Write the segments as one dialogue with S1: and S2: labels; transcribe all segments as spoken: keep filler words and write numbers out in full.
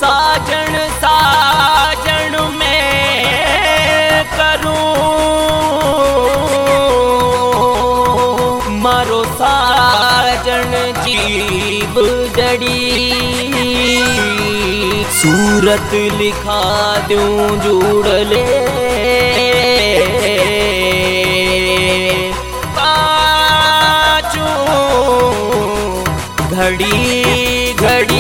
S1: साजन साजन में करूं, मारो साजन जीव जड़ी, सूरत लिखा दूं जुड़ ले पाचू घड़ी घड़ी।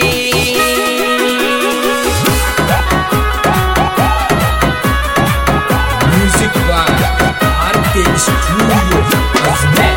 S2: Music by R K studio Ajmer.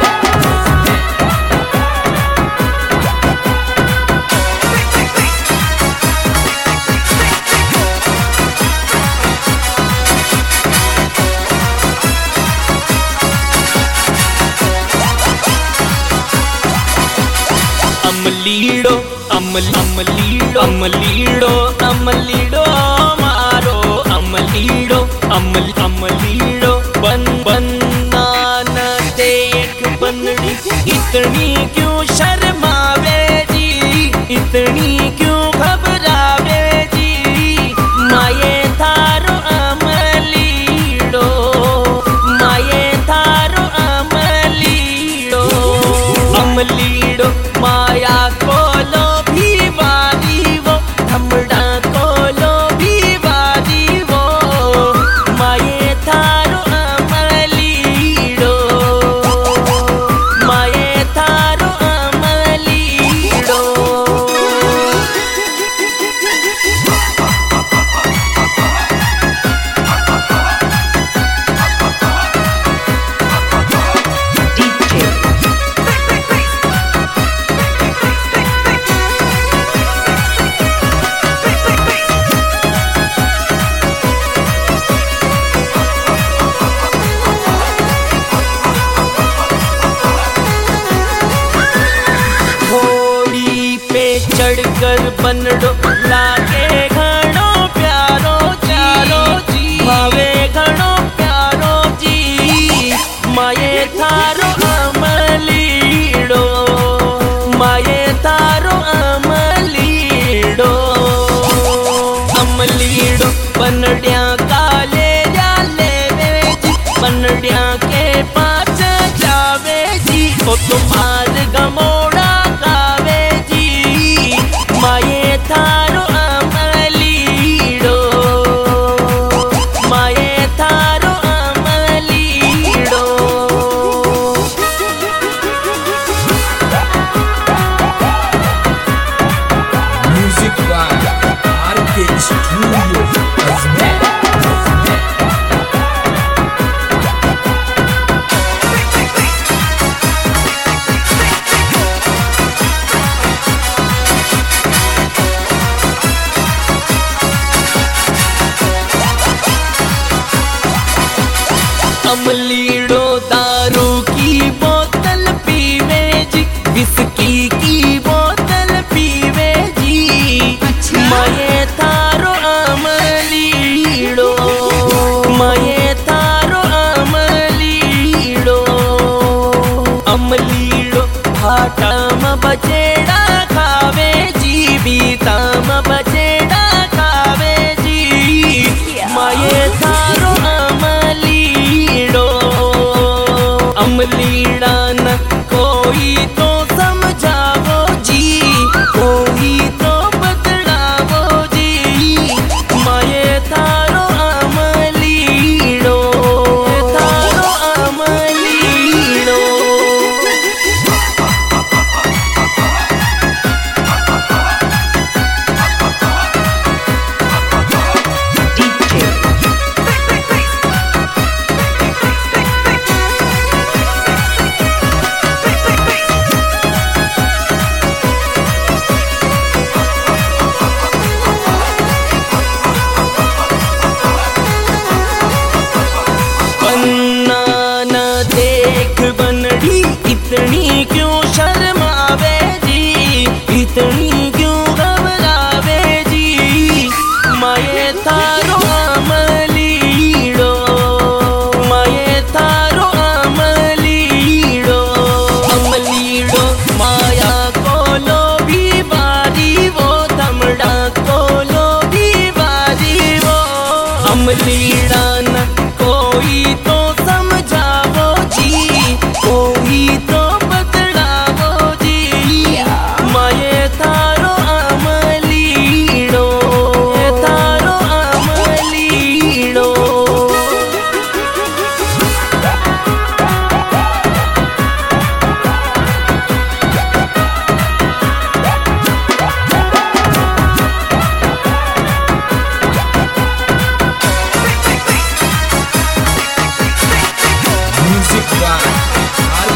S1: अमलीड़ो अमल अमलीड़ो अमलीड़ो अमलीड़ो मारो अमलीड़ो अमल अमलीड़ो बन बनना न देख बनड़ी, इतनी क्यों शर्मावे जी, इतनी क्यों घबरावे जी, माये थारो अमलीड़ो, माये थारो अमलीड़ो, अमलीड़ो माया कोलो भी वाली वो, धमड़ा कोलो भी वाली वो, माये थारो अमलीड़ो, माये थारो अमलीड़ो। चढ़कर बनड़ो लागे घणो प्यारो चारो जी, भावे घणो प्यारो जी, माये थारो अमलीड़ो, माये थारो अमलीड़ो, अमलीड़ो बनड़िया काले जाले जी, बनड़िया के पास जावे जी, ओ तुम्हार गमोड़ा गावे जी, माये थारो अमलीड़ो, माये थारो अमलीड़ो।
S2: Music by R K studio Ajmer.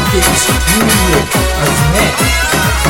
S2: R K Studio Azmet